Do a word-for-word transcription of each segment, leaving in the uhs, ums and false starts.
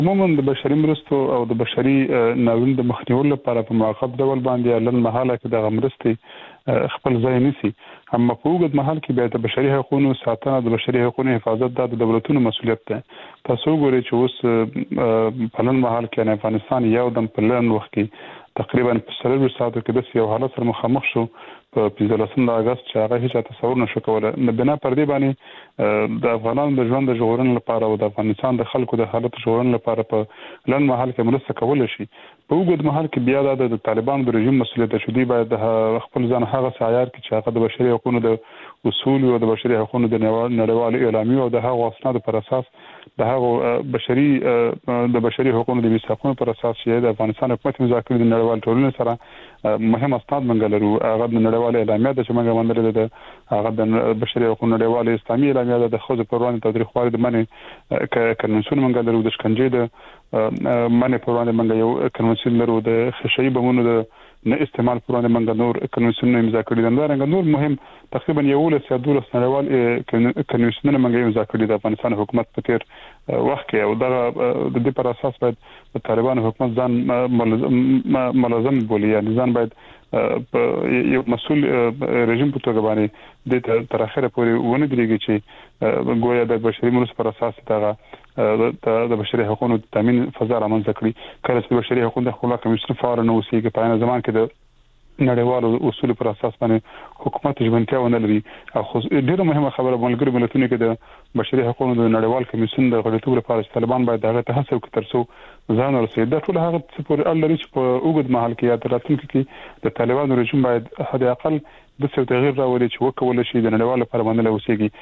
عموما د بشري مرستو او د بشري ناورین د مخنیوي لپاره په موقت ډول باندې لن محاله کې د مرستې خپل ځای نسی، اما په وګړي محل کې به د بشري حقوقو ساتنه د بشري حقوقو حفاظت د دولتونو مسؤلیت ده. تاسو ګورئ چې اوس په لن محل کې افغانستان یو دم په لن وخت کې تقریبا په سلور ساعتو کې د یو حالت سره مخامخ شو په پنځلسم د اگست چې هغه هیڅ تصور نشو کولای. نه بنا پر دې باندې د افغانانو د ژوند د ژغورنې لپاره او د افغانستان د خلکو د حالت ژغورنې لپاره په لن محل کې مرسته کول شي. په وګړي محل کې بیا د طالبانو د رژیم مسؤلیت شدي باید خپل ځان هغه سایار کې چې هغه د بشري حقوقو د اصول او د بشري حقوقو د نړیوال اعلامیه او د هغه اسناد پر اساس د هغه بشري د بشري حقوقو د میثاقونو پر اساس چې د افغانستان حکومت مذاکرې د نړیوال ټولنې سره مهم اسناد منګلرو هغه د نړیوال اعلامیه د چې موږ باندې د هغه د بشري حقوقو نړیوال اسلامي اعلامیه د خوځ پر وړاندې تاریخواري د منې کنونسیون منګلرو د شکنجې د منې پر وړاندې منګ یو کنونسیون لرو د خشعي بمونو د نه استعمال پر وړاندې منګ نور کنونسیون امضا کړی د نړیوال نور مهم تقریبا یو له سیادول نړیوال کنونسیون منګ امضا کړی د افغانستان حکومت په تیر وخت کې او دا د دې پر اساس باید د طالبانو حکومت ځان ملزم بولی یا ځان باید یو مسؤل رژیم په توګه باندې د تر اخره پورې ونه درېږي چې ګویا د بشري مرستو پر اساس دغه د بشري حقوقو تامین فضا رامنځته کړي. کله چې بشري حقوقو د خپل کمیشن فعال نه اوسېږي په عین زمان کې د نړیوالو اصول پر اساس باندې حکومت ژمنتیا ونه لري. او ډیره مهمه خبره ملګری ملتونو کې د بشري حقوقو د نړیوال کمیشن د غړیتوب لپاره چې طالبان باید هغه ته هڅه وکړي ترڅو ځان ورسېږي. دا ټول هغه څه پورې اړه لري چې په وګړي محل کې یا راتلونکي کې د طالبانو رژیم باید حد اقل د څه تغییر راوړي چې وکول شي د نړیوال لپاره باندې اوسېږي.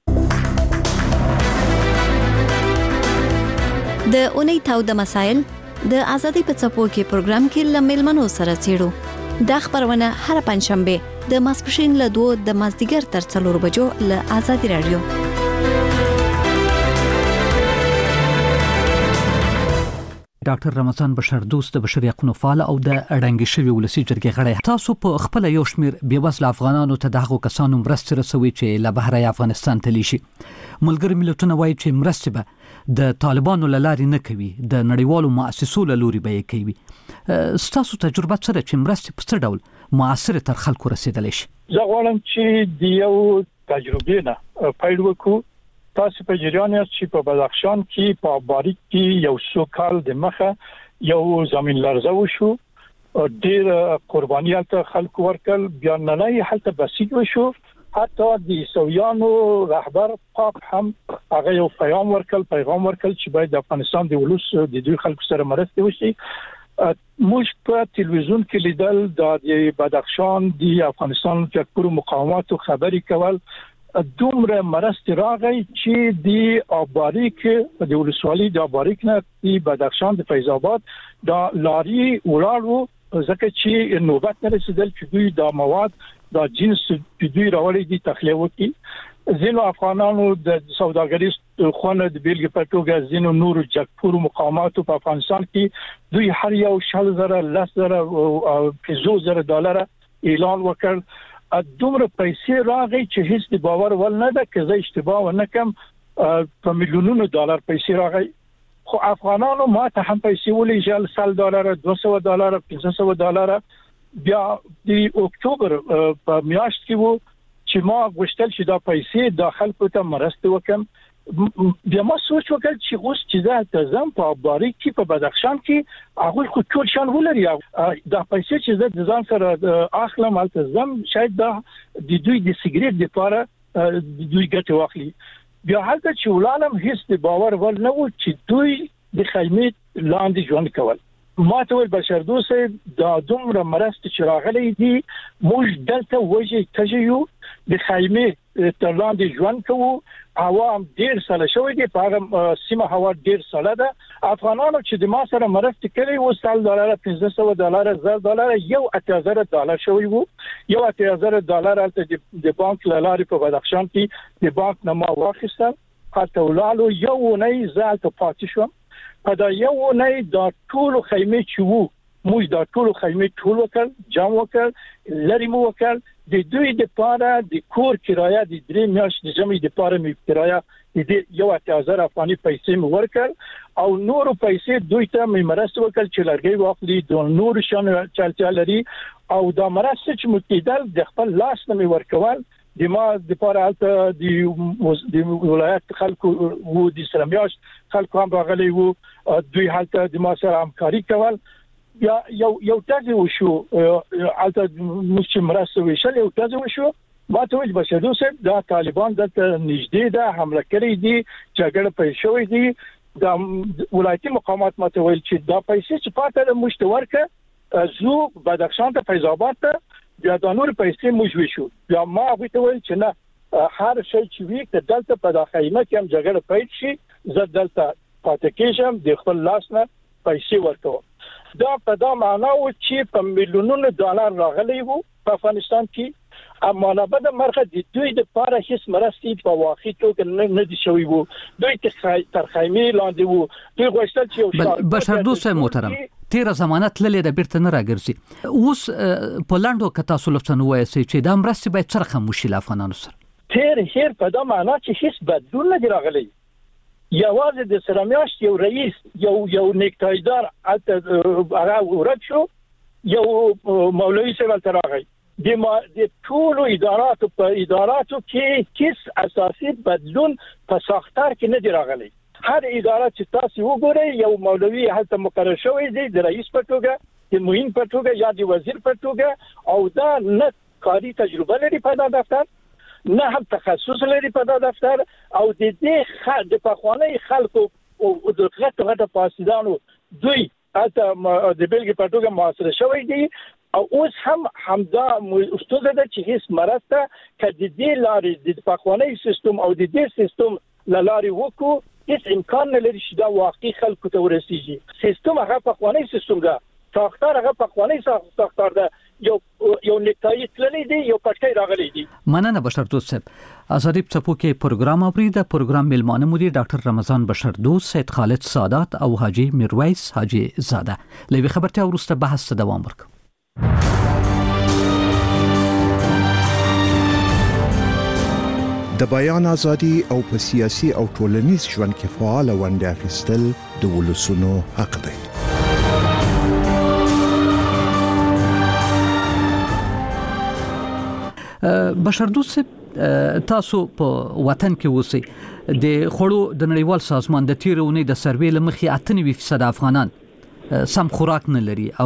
د اونۍ تاو د مسائل د ازادي په څپو کې پروګرام کې لمل منو سره چیرو د خبرونه هر پنځشنبه د ماسپښین له دوه د مازدیګر تر څلور بجو له ازادي رادیو. ډاکټر رمضان بشر دوست د بشري حقوقو فعال او د اړنګ شوی ولسی جرګې غړی. تاسو په خپل یو شمیر بیوزله افغانانو ته دغه کسانو مرسته رسوي چې له بهر افغانستان ته لیشي. ملګری ملتونه وایي چې مرسته به د طالبانو لارې نه کوي، د نړیوالو مؤسسو لوري به کوي. ستاسو تجربه سره چې مرسته په څه ډول موثر تر خلکو رسیدلی شي؟ زه غواړم چې د یو تجربې نه پیل وکړو. تاسو په جریان یاست چې په بدخشان کې په باریک کې یو څو کال د مخه یو زمين لرزه وشو، ډېر قرباني ته خلکو ورکل، بیا نه هلته بسیج وشو. حتی د سویانو رهبر پاک هم هغه یو پیغام ورکل پیغام ورکل چې باید د افغانستان د ولس د دوی خلکو سره مرسته وشي. موږ په تلویزیون کې لیدل د بدخشان د افغانستان د مقاومت خبري کول، دومره مرسته راغی چې د آباریک د ولسوالۍ د آباریک نه د بدخشان د فیض آباد د لاري ولاړو، ځکه چې نوبت نه رسیدل چې دوی د مواد د جنس د دوی راوړي دي تخلیه وکړي. ځینو افغانانو د سوداګریز خونه د بیلګې په توګه ځینو نورو جګپور مقاماتو په افغانستان کې دوی هر یو شل زره لس زره او پنځوس زره ډالر اعلان وکړ. دومره پیسې راغی چې هیڅ د باور ول نه ده که زه اشتباه ونه کم په میلیونونو ډالر پیسې راغی. خو افغانانو ما ته هم پیسې ولېږل، سل ډالر، دوه سوه ډالر، پنځه سوه ډالر. بیا د اکتوبر په میاشت کې وو چې ما غوښتل چې دا پیسې د خلکو ته مرسته وکم. بیا ما سوچ وکړ چې اوس چې زه تزم په باریک کې په بدخشان کې هغه خو ټول شان ولري، دا پیسې چې زه د ځان سره اخلم التزم شاید دا د دوی د سیګریټ لپاره د دوی ګټه واخلي. بیا هلته چې ولالم هیڅ د باور ول نه و چې دوی د خیمې لاندې ژوند کول. ما ته ول بشر دوست دا دومره مرسته چې راغلي دي موږ دلته وځي تجيو د خیمې تر لاندې ژوند کوو. هوا هم ډیر ساله شوې دي، په هغه سیمه هوا ډیر ساله ده. افغانانو چې د ما سره مرسته کړې و سل ډالر، پنځه سوه ډالر، زر ډالر، یو اتیا زره ډالر شوی وو. یو اتیا زره ډالر البته د بانک لارې په بدخشان کې د بانک نه ما واخیستل. حتی ولالو یو نه زالت پاتې شوم. په دا یو نه دا ټول خیمه چې وو موږ دا ټول خیمه ټول وکړ جام وکړ لري مو وکړ د دوی د پاره د کور کرایه د درې میاشتې جمعي د پاره می کرایه د یو هزار افغاني پیسې مو ورکړ او نور پیسې دوی ته می مرسته وکړ چې لرګي واخلي د نور شان چلچا لري او دا مرسته چې متیدل د خپل لاس نه می ورکول د ما د پاره البته د ولایت خلکو وو د سلمیاش خلکو هم راغلي وو دوی هلته د ما سره همکاري کول یا یو یو تاسو وشو البته موږ مرسته وشل یو تاسو وشو ما ته ویل بشدو صاحب دا طالبان د نږدې ده حمله کړې دي جګړه پېښ شوې دي د ولایتي مقامات ماته ویل چې دا پیسې چې پاتې مشتورکه زو بدخشان ته فیض آباد ته بیا د نور پیسې موږ وشو بیا ما غوښته ویل چې نه هر شي چې وی ک دلته په داخليمه کې هم جګړه پېښ شي زه دلته پاتې کېږم د خپل لاس نه پیسې ورکوم دا په دا معنا و چې په میلیونونو ډالر راغلي وو په افغانستان کې اما نه بده مرخه د دوی د پاره هیڅ مرستي په واقع توګه نه دي شوی وو دوی تر خیمه لاندې وو دوی غوښتل چې یو شاعر بشر دوست محترم تیر ضمانت للی د بیرته نه راګرځي اوس په لاندو کتا سولفتن وایي چې د مرستي باید څرخه مشکل افغانانو سره تیر هیر په دا معنا چې هیڅ بدلون نه دی راغلی یوازې د سرامیاش یو رئیس یو یو نیکټایدار هغه ورک شو یو مولوی سیول تراغی د ما د ټول اداراتو په اداراتو کې هیڅ اساسي بدلون په ساختار کې نه دی راغلی هر اداره چې تاسو وګورئ یو مولوی هلته مقرر شوی دی د رئیس په توګه د معین په توګه یا د وزیر په توګه او دا نه کاری تجربه لري په دا دفتر نه هم تخصص لري په دا دفتر او د دې خ د پخوانی خلکو او د غټ غټ پاسدانو دوی اته د بلګي په توګه محاصره شوی دی او اوس هم همدا استاد د چې هیڅ مرسته کدي دی لارې د پخوانی سیستم او د دې سیستم لارې وکړو هیڅ امکان نه لري چې دا واقعي خلکو ته ورسیږي سیستم هغه پخوانی سیستم ده ساختار هغه پخوانی ساختار ده یو یو نکتای تللی دی یو پټکای راغلی دی مننه بشر دوست صاحب ازادي په کې پروګرام اوري د پروګرام میلمانه مدیر ډاکټر رمضان بشر دوست سید خالد سادات او حاجی میرویس حاجی زاده لوي خبرته ورسته بحث دوام ورک د بیان ازادي او په سیاسي او ټولنیز ژوند کې فعال ونډه اخیستل د ولسونو حق دی. بشردوست تاسو په وطن کې اوسئ د خړو د نړیوال سازمان د تیرونې د سروې لمخې اته نوي فیصد افغانان سم خوراک نه لري او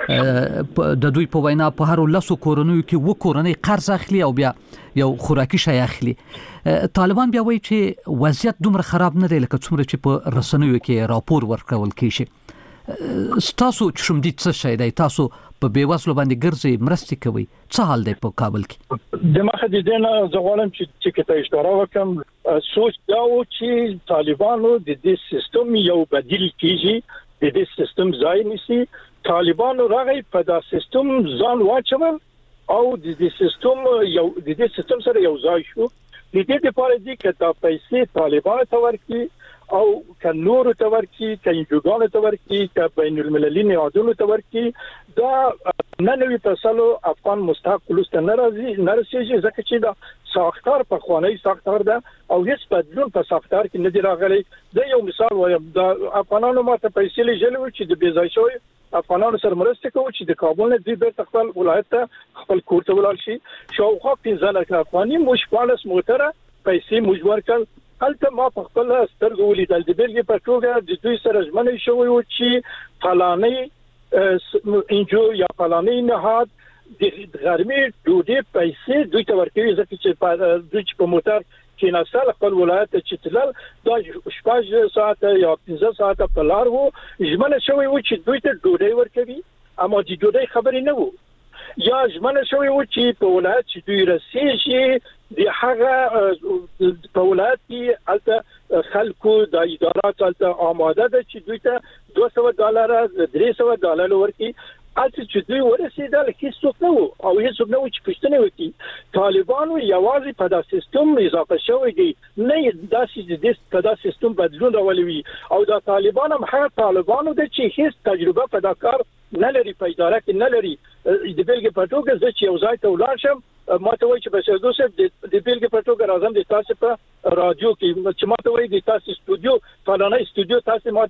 د دوی په وینا په هر لاسو کورونو کې و کورنۍ قرض اخلي او بیا یو خوراکي شی اخلي. طالبان بیا وایي چې وضعیت دومره خراب نه دی لکه څومره چې په رسنیو کې راپور ورکول کیږي. تاسو چې شوم دي څه شي دی تاسو په بیوسلو باندې ګرځي مرستې کوي څه حال دی په کابل کې؟ د مخه د دې نه زه غواړم چې چې کته اشاره وکم سوچ دا و چې طالبانو د دې سیستم یو بدیل کیږي د دې سیستم ځای نشي طالبانو راغی په دا سیستم ځان واچول او د دې سیستم یو د دې سیستم سره یو ځای شو د دې لپاره دي چې دا پیسې طالبانو ته ورکړي او ک نور ته ورکړي ک انجوګانو ته ورکړي ک بین المللي نهادونو ته ورکړي دا نه نوي تاسو افغان مستحق ولست ناراضي نارسيږي ځکه چې دا ساختار په خوانی ساختار ده او هیڅ بدلون په ساختار کې نه دی راغلی. دا یو مثال وایم دا افغانانو ماته پیسې لږه چې د بیځای شوی افغانانو سره مرسته کوي چې د کابل نه دی بیرته خپل ولایت ته خپل کور ته ولاړ شي شاوخوا پنځه لک افغاني مشپالس موټره پیسې مجبور کړ هلته ما په خپل سترګو ولیدل د بیلګې په توګه د دوی سره ژمنه شوی و چې فلاني انجو یا فلاني نهاد د غرمې ډوډۍ پیسې دوی ته ورکوي ځکه چې دوی په موټر کې ناسل خپل ولایت چې تلل دا شپږ ساعته یا پنځه ساعته په لار وو ژمنه شوی و چې دوی ته ډوډۍ ورکوي اما د ډوډۍ خبرې نه وو یا ژمنه شوی و چې په ولایت چې دوی رسیږي د هغه په ولایت کې البته خلکو د ادارات البته آماده ده چې دوی ته دوه سوه ډالر درې سوه ډالر ورکړي البته چې دوی ورسېدل هیڅوک نه وو او هیڅوک نه وو چې پوښتنه وکړي طالبانو یوازې په دا سیستم اضافه شوی دی نه داسې د په دا سیستم بدلون راولي او دا طالبان هم هغه طالبانو ده چې هیڅ تجربه په دا کار نه لري په اداره کې نه لري د بیلګې په توګه چې یو ځای ته ولاړ شم ما ته وایي چې بشر دوست د بیلګې په توګه راځم د تاسو په رادیو کې چې ما ته وایي د تاسو استودیو فلانه استودیو تاسو ما